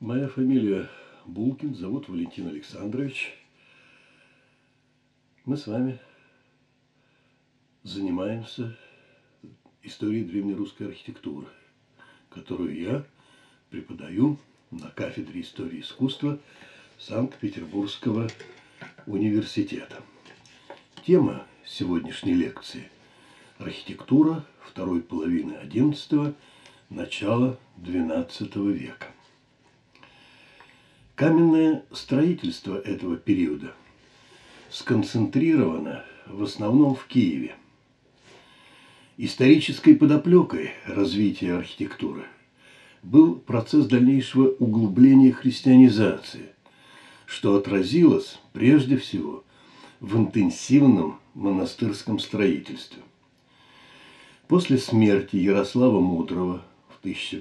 Моя фамилия Булкин, зовут Валентин Александрович. Мы с вами занимаемся историей древнерусской архитектуры, которую я преподаю на кафедре истории искусства Санкт-Петербургского университета. Тема сегодняшней лекции – архитектура второй половины XI – начала XII века. Каменное строительство этого периода сконцентрировано в основном в Киеве. Исторической подоплекой развития архитектуры был процесс дальнейшего углубления христианизации, что отразилось прежде всего в интенсивном монастырском строительстве. После смерти Ярослава Мудрого в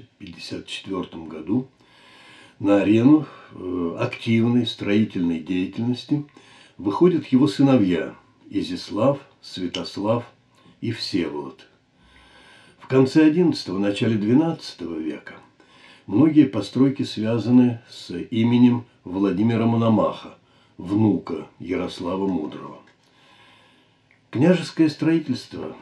1054 году на арену активной строительной деятельности выходят его сыновья Изяслав, Святослав и Всеволод. В конце XI – начале XII века многие постройки связаны с именем Владимира Мономаха, внука Ярослава Мудрого. Княжеское строительство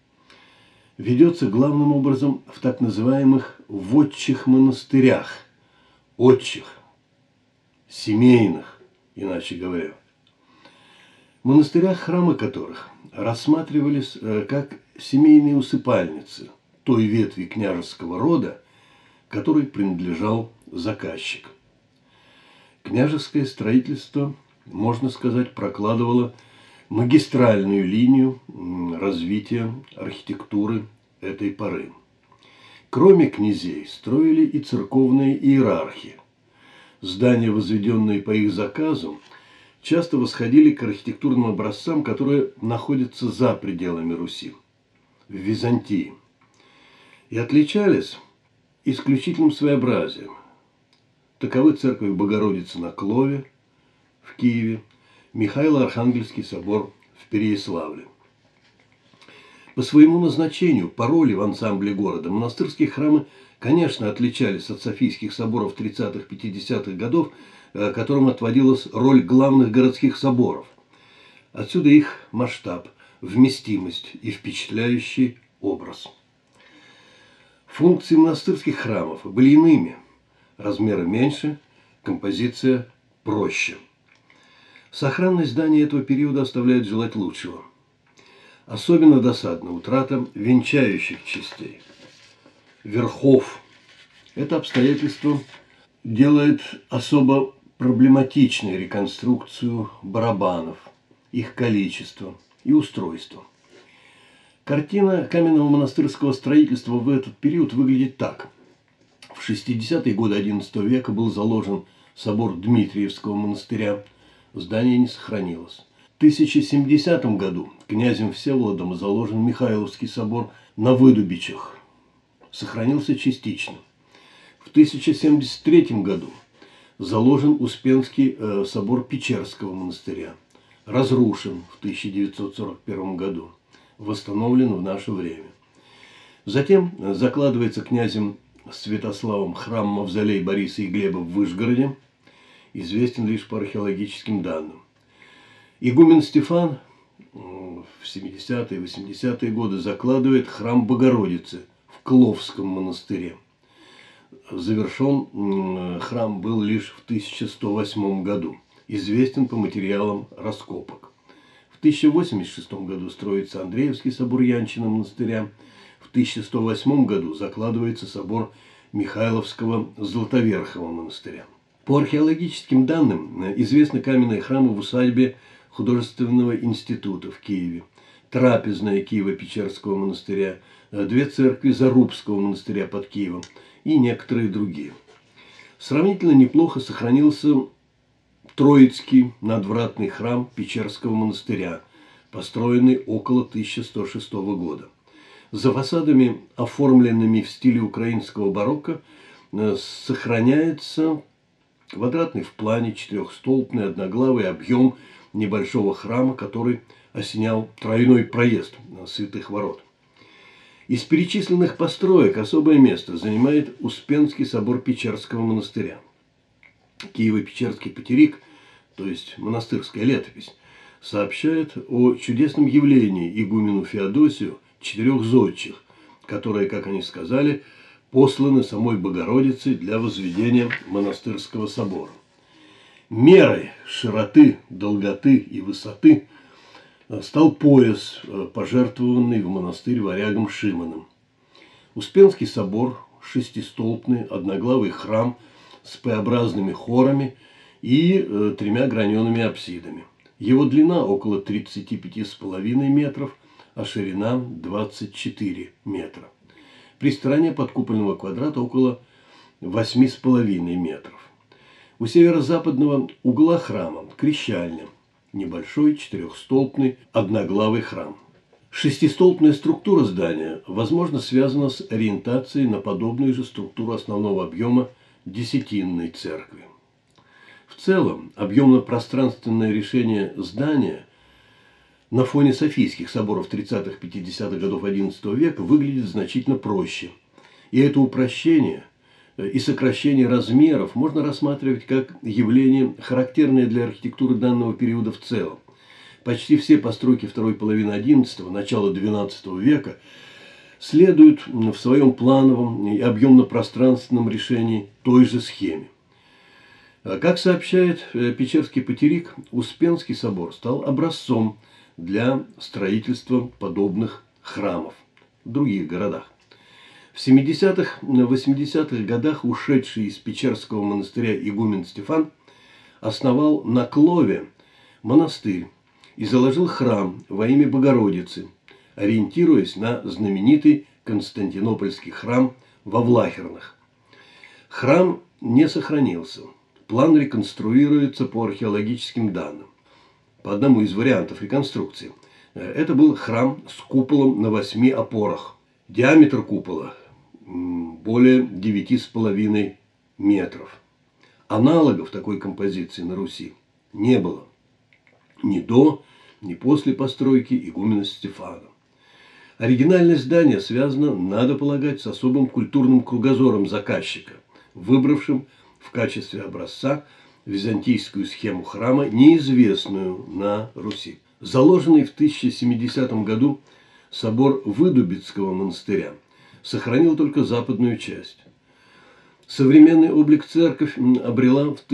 ведется главным образом в так называемых вотчих монастырях, отчих, семейных, иначе говоря. Монастырях, храмы которых рассматривались как семейные усыпальницы той ветви княжеского рода, которой принадлежал заказчик. Княжеское строительство, можно сказать, прокладывало магистральную линию развития архитектуры этой поры. Кроме князей строили и церковные иерархи. Здания, возведенные по их заказу, часто восходили к архитектурным образцам, которые находятся за пределами Руси, в Византии, и отличались исключительным своеобразием. Таковы церковь Богородицы на Клове в Киеве, Михаило-Архангельский собор в Переяславле. По своему назначению, по роли в ансамбле города, монастырские храмы, конечно, отличались от софийских соборов 30-50-х годов, которым отводилась роль главных городских соборов. Отсюда их масштаб, вместимость и впечатляющий образ. Функции монастырских храмов были иными. Размеры меньше, композиция проще. Сохранность зданий этого периода оставляет желать лучшего. Особенно досадна утрата венчающих частей, верхов. Это обстоятельство делает особо проблематичной реконструкцию барабанов, их количество и устройство. Картина каменного монастырского строительства в этот период выглядит так. В 60-е годы XI века был заложен собор Дмитриевского монастыря. Здание не сохранилось. В 1070 году князем Всеволодом заложен Михайловский собор на Выдубичах. Сохранился частично. В 1073 году заложен Успенский собор Печерского монастыря. Разрушен в 1941 году. Восстановлен в наше время. Затем закладывается князем Святославом храм-мавзолей Бориса и Глеба в Вышгороде. Известен лишь по археологическим данным. Игумен Стефан в 70-е и 80-е годы закладывает храм Богородицы в Кловском монастыре. Завершен храм был лишь в 1108 году. Известен по материалам раскопок. В 1086 году строится Андреевский собор Янчина монастыря. В 1108 году закладывается собор Михайловского Златоверхого монастыря. По археологическим данным известны каменные храмы в усадьбе Художественного института в Киеве, трапезная Киево-Печерского монастыря, две церкви Зарубского монастыря под Киевом и некоторые другие. Сравнительно неплохо сохранился Троицкий надвратный храм Печерского монастыря, построенный около 1106 года. За фасадами, оформленными в стиле украинского барокко, сохраняется квадратный в плане четырехстолбный одноглавый объем небольшого храма, который осенял тройной проезд святых ворот. Из перечисленных построек особое место занимает Успенский собор Печерского монастыря. Киево-Печерский патерик, то есть монастырская летопись, сообщает о чудесном явлении игумену Феодосию 4 зодчих, которые, как они сказали, посланы самой Богородицей для возведения монастырского собора. Мерой широты, долготы и высоты стал пояс, пожертвованный в монастырь варягом Шимоном. Успенский собор – шестистолпный одноглавый храм с П-образными хорами и 3 гранеными апсидами. Его длина около 35,5 метров, а ширина 24 метра. При стороне подкупольного квадрата около 8,5 метров. У северо-западного угла храма крещальня, небольшой четырехстолпный одноглавый храм. Шестистолпная структура здания, возможно, связана с ориентацией на подобную же структуру основного объема Десятинной церкви. В целом, объемно-пространственное решение здания на фоне софийских соборов 30-50-х годов XI века выглядит значительно проще. И это упрощение и сокращение размеров можно рассматривать как явление, характерное для архитектуры данного периода в целом. Почти все постройки второй половины XI, начала XII века следуют в своем плановом и объемно-пространственном решении той же схеме. Как сообщает Печерский патерик, Успенский собор стал образцом для строительства подобных храмов в других городах. В 70-80-х годах ушедший из Печерского монастыря игумен Стефан основал на Клове монастырь и заложил храм во имя Богородицы, ориентируясь на знаменитый Константинопольский храм во Влахернах. Храм не сохранился. План реконструируется по археологическим данным. По одному из вариантов реконструкции. Это был храм с куполом на 8 опорах. Диаметр купола более 9,5 метров. Аналогов такой композиции на Руси не было. Ни до, ни после постройки игумена Стефана. Оригинальность здания связана, надо полагать, с особым культурным кругозором заказчика, выбравшим в качестве образца византийскую схему храма, неизвестную на Руси. Заложенный в 1070 году собор Выдубицкого монастыря сохранил только западную часть. Современный облик церковь обрела в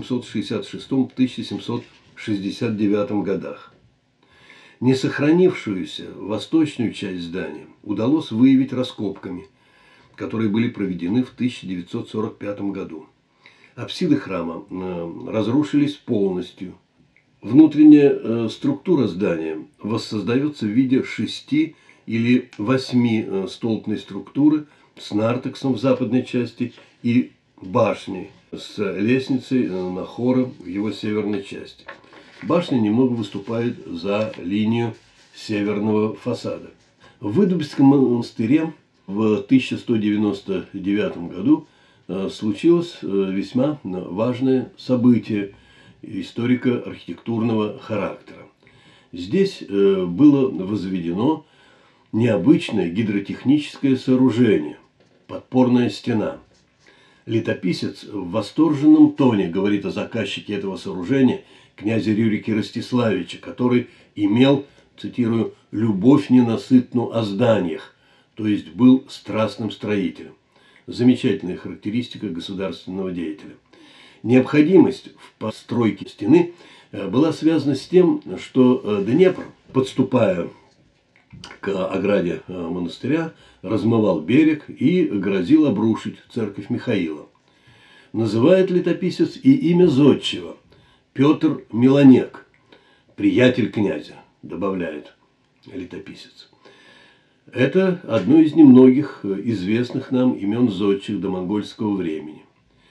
1766-1769 годах. Не сохранившуюся восточную часть здания удалось выявить раскопками, которые были проведены в 1945 году. Апсиды храма разрушились полностью. Внутренняя структура здания воссоздается в виде 6 или 8 столпной структуры с нартексом в западной части и башней с лестницей на хоры в его северной части. Башня немного выступает за линию северного фасада. В Выдубицком монастыре в 1199 году случилось весьма важное событие историко-архитектурного характера. Здесь было возведено необычное гидротехническое сооружение – подпорная стена. Летописец в восторженном тоне говорит о заказчике этого сооружения, князе Рюрике Ростиславиче, который имел, цитирую, «любовь ненасытную о зданиях», то есть был страстным строителем. Замечательная характеристика государственного деятеля. Необходимость в постройке стены была связана с тем, что Днепр, подступая к ограде монастыря, размывал берег и грозил обрушить церковь Михаила. Называет летописец и имя зодчего – Петр Милонек, приятель князя, добавляет летописец. Это одно из немногих известных нам имен зодчих домонгольского времени.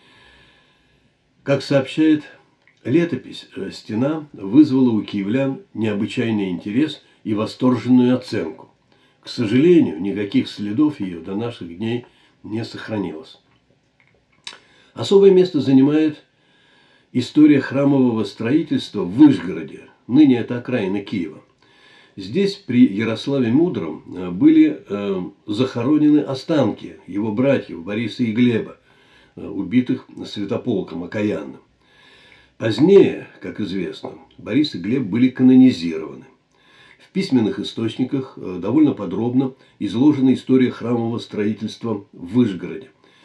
Как сообщает летопись, стена вызвала у киевлян необычайный интерес и восторженную оценку. К сожалению, никаких следов ее до наших дней не сохранилось. Особое место занимает история храмового строительства в Вышгороде, ныне это окраина Киева. Здесь при Ярославе Мудром были захоронены останки его братьев Бориса и Глеба, убитых Святополком Окаянным. Позднее, как известно, Борис и Глеб были канонизированы. В письменных источниках довольно подробно изложена история храмового строительства в Вышгороде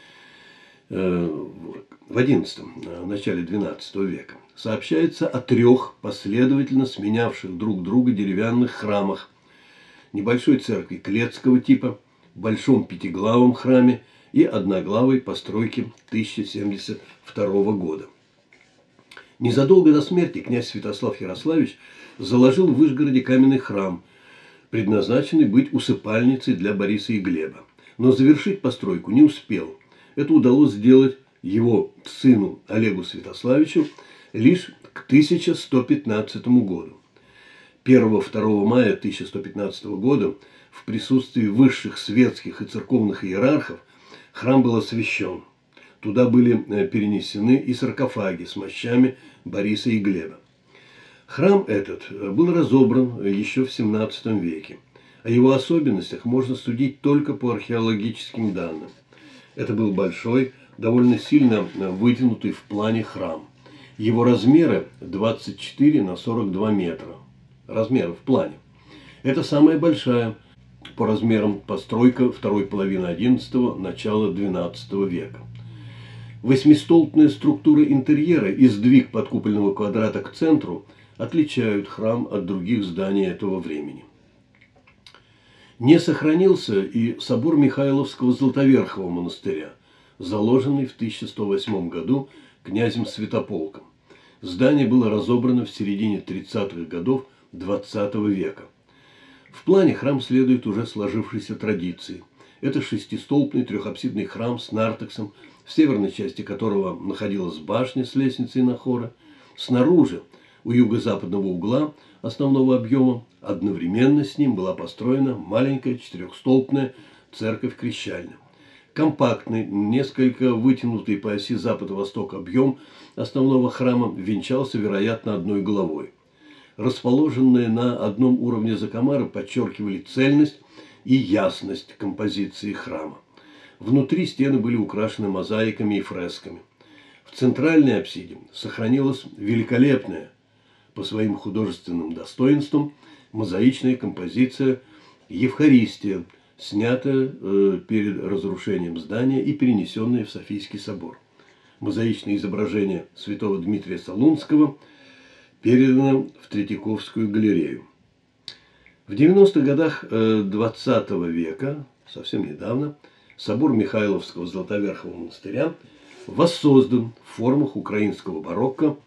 в XI, начале XII века. Сообщается о 3 последовательно сменявших друг друга деревянных храмах: небольшой церкви клетского типа, большом пятиглавом храме и одноглавой постройке 1072 года. Незадолго до смерти князь Святослав Ярославич заложил в Вышгороде каменный храм, предназначенный быть усыпальницей для Бориса и Глеба. Но завершить постройку не успел. Это удалось сделать его сыну Олегу лишь к 1115 году. 1-2 мая 1115 года в присутствии высших светских и церковных иерархов храм был освящен. Туда были перенесены и саркофаги с мощами Бориса и Глеба. Храм этот был разобран еще в XVII веке. О его особенностях можно судить только по археологическим данным. Это был большой, довольно сильно вытянутый в плане храм. Его размеры 24 на 42 метра. Размеры в плане. Это самая большая по размерам постройка второй половины XI – начала XII века. Восьмистолбная структура интерьера и сдвиг подкупольного квадрата к центру отличают храм от других зданий этого времени. Не сохранился и собор Михайловского Златоверхого монастыря, заложенный в 1108 году князем Святополком. Здание было разобрано в середине 30-х годов XX века. В плане храм следует уже сложившейся традиции. Это шестистолбный трехапсидный храм с нартексом, в северной части которого находилась башня с лестницей на хоры. Снаружи, у юго-западного угла основного объема, одновременно с ним была построена маленькая четырехстолбная церковь-крещальня. Компактный, несколько вытянутый по оси запад-восток объем основного храма венчался, вероятно, одной главой. Расположенные на одном уровне закомары подчеркивали цельность и ясность композиции храма. Внутри стены были украшены мозаиками и фресками. В центральной апсиде сохранилась великолепная по своим художественным достоинствам мозаичная композиция «Евхаристия», снятая перед разрушением здания и перенесенная в Софийский собор. Мозаичное изображение святого Дмитрия Солунского передано в Третьяковскую галерею. В 90-х годах XX века, совсем недавно, собор Михайловского Златоверхого монастыря воссоздан в формах украинского барокко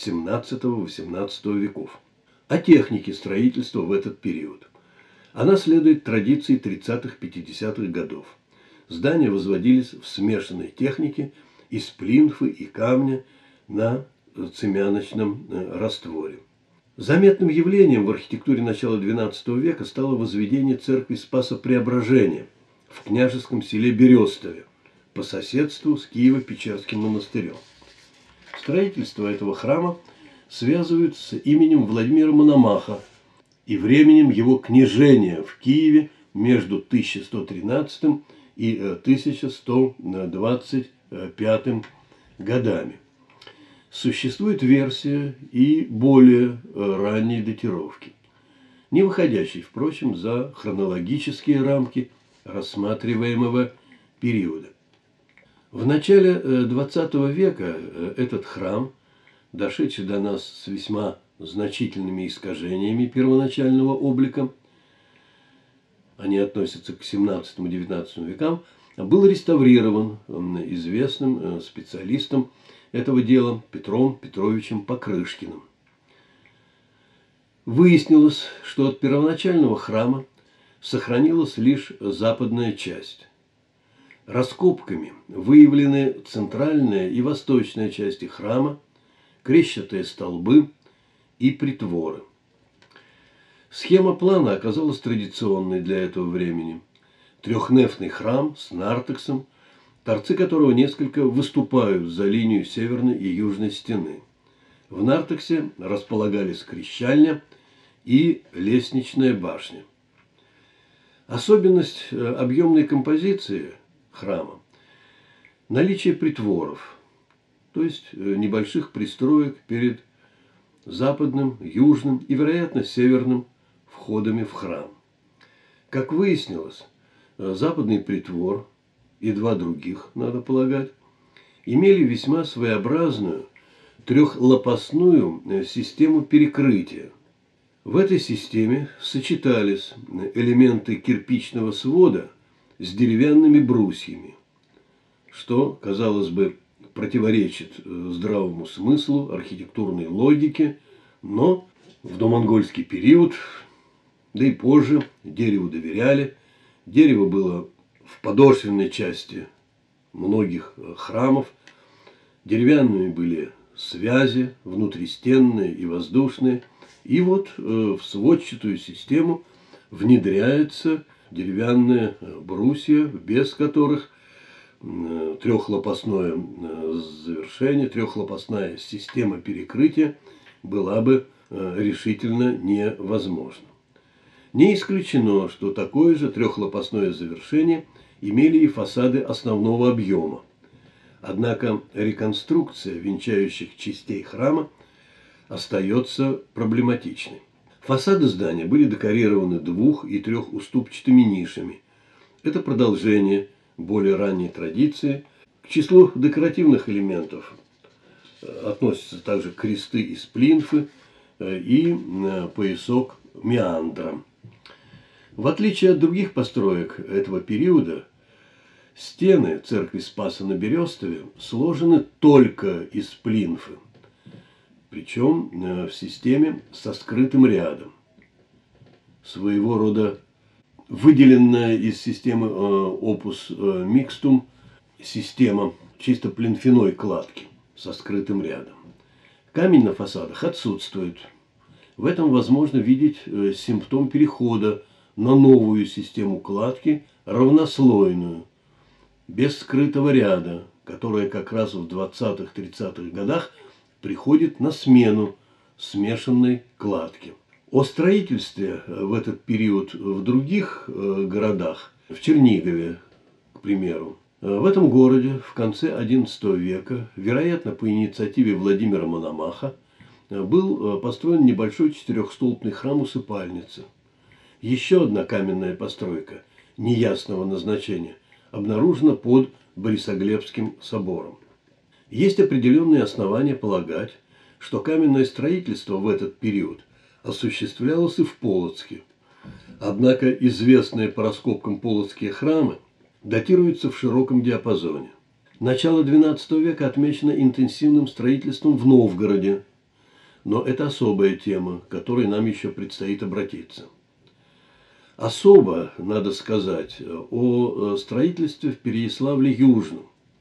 XVII-XVIII веков. О технике строительства в этот период. Она следует традиции 30-50-х годов. Здания возводились в смешанной технике из плинфы и камня на цемяночном растворе. Заметным явлением в архитектуре начала XII века стало возведение церкви Спаса Преображения в княжеском селе Берестове по соседству с Киево-Печерским монастырем. Строительство этого храма связывают с именем Владимира Мономаха и временем его княжения в Киеве между 1113 и 1125 годами. Существует версия и более ранней датировки, не выходящей, впрочем, за хронологические рамки рассматриваемого периода. В начале XX века этот храм, дошедший до нас с весьма значительными искажениями первоначального облика, они относятся к XVII-XIX векам, был реставрирован известным специалистом этого дела Петром Петровичем Покрышкиным. Выяснилось, что от первоначального храма сохранилась лишь западная часть. Раскопками выявлены центральная и восточная части храма, крещатые столбы и притворы. Схема плана оказалась традиционной для этого времени. Трехнефный храм с нартексом, торцы которого несколько выступают за линию северной и южной стены. В нартексе располагались крещальня и лестничная башня. Особенность объемной композиции храма – наличие притворов, то есть небольших пристроек перед западным, южным и, вероятно, северным входами в храм. Как выяснилось, западный притвор и два других, надо полагать, имели весьма своеобразную трехлопастную систему перекрытия. В этой системе сочетались элементы кирпичного свода с деревянными брусьями, что, казалось бы, противоречит здравому смыслу, архитектурной логике, но в домонгольский период, да и позже, дереву доверяли. Дерево было в подошвенной части многих храмов. Деревянными были связи, внутристенные и воздушные. И вот в сводчатую систему внедряется деревянные брусья, без которых трехлопастное завершение, трехлопастная система перекрытия была бы решительно невозможна. Не исключено, что такое же трехлопастное завершение имели и фасады основного объема. Однако реконструкция венчающих частей храма остается проблематичной. Фасады здания были декорированы двух- и трехуступчатыми нишами. Это продолжение более ранней традиции. К числу декоративных элементов относятся также кресты из плинфы и поясок меандра. В отличие от других построек этого периода, стены церкви Спаса на Берестове сложены только из плинфы, причем в системе со скрытым рядом. Своего рода выделенная из системы Opus Mixtum система чисто плинфяной кладки со скрытым рядом. Камень на фасадах отсутствует. В этом возможно видеть симптом перехода на новую систему кладки, равнослойную, без скрытого ряда, которая как раз в 20-30-х годах приходит на смену смешанной кладке. О строительстве в этот период в других городах, в Чернигове, к примеру, в этом городе в конце XI века, вероятно, по инициативе Владимира Мономаха, был построен небольшой четырехстолбный храм-усыпальница. Еще одна каменная постройка неясного назначения обнаружена под Борисоглебским собором. Есть определенные основания полагать, что каменное строительство в этот период осуществлялось и в Полоцке. Однако известные по раскопкам полоцкие храмы датируются в широком диапазоне. Начало XII века отмечено интенсивным строительством в Новгороде, но это особая тема, к которой нам еще предстоит обратиться. Особо, надо сказать, о строительстве в Переяславле-Южном.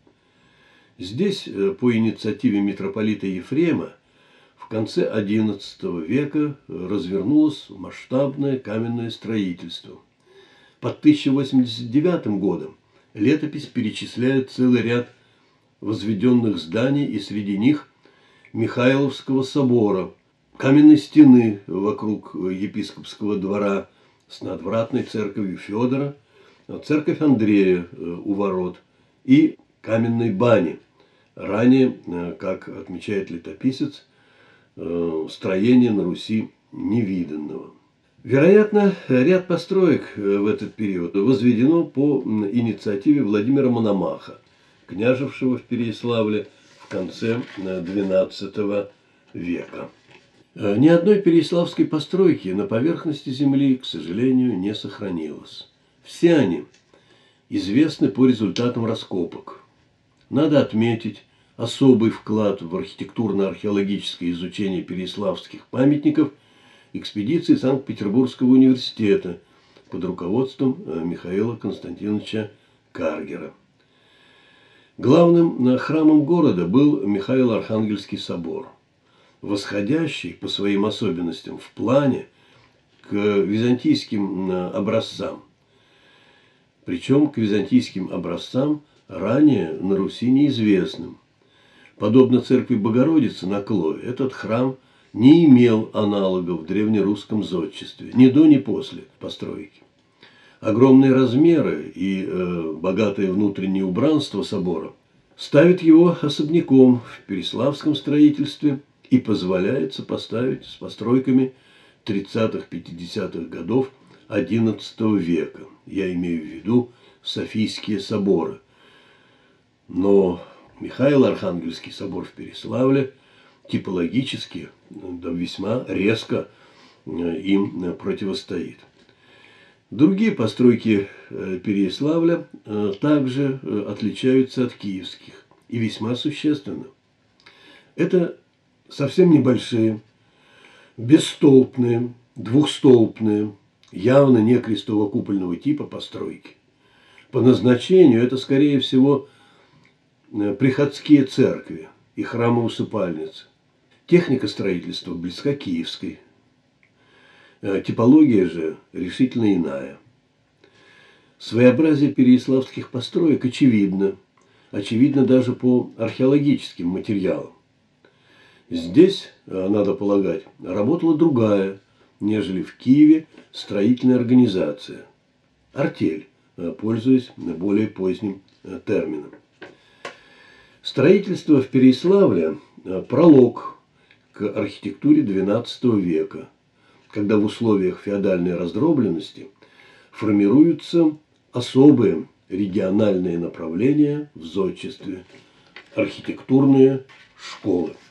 Здесь, по инициативе митрополита Ефрема, в конце XI века развернулось масштабное каменное строительство. Под 1089 годом летопись перечисляет целый ряд возведенных зданий, и среди них Михайловского собора, каменной стены вокруг епископского двора с надвратной церковью Федора, церковь Андрея у ворот и каменной бани. Ранее, как отмечает летописец, строение на Руси невиданного. Вероятно, ряд построек в этот период возведено по инициативе Владимира Мономаха, княжевшего в Переяславле в конце XII века. Ни одной переяславской постройки на поверхности земли, к сожалению, не сохранилось. Все они известны по результатам раскопок. Надо отметить особый вклад в архитектурно-археологическое изучение переяславских памятников экспедиции Санкт-Петербургского университета под руководством Михаила Константиновича Каргера. Главным храмом города был Михаило-Архангельский собор, восходящий по своим особенностям в плане к византийским образцам. Причем к византийским образцам ранее на Руси неизвестным. Подобно церкви Богородицы на Клове, этот храм не имел аналогов в древнерусском зодчестве, ни до, ни после постройки. Огромные размеры и богатое внутреннее убранство собора ставит его особняком в Переславском строительстве и позволяет сопоставить с постройками 30-50-х годов XI века. Я имею в виду Софийские соборы. Но Михаило-Архангельский собор в Переславле типологически, да, весьма резко им противостоит. Другие постройки Переяславля также отличаются от киевских и весьма существенно. Это совсем небольшие, бесстолпные, двухстолпные, явно не крестово-купольного типа постройки. По назначению это, скорее всего, приходские церкви и храмы-усыпальницы. Техника строительства близка киевской. Типология же решительно иная. Своеобразие переяславских построек очевидно. Очевидно даже по археологическим материалам. Здесь, надо полагать, работала другая, нежели в Киеве, строительная организация. Артель, пользуясь более поздним термином. Строительство в Переяславле – пролог к архитектуре XII века, когда в условиях феодальной раздробленности формируются особые региональные направления в зодчестве – архитектурные школы.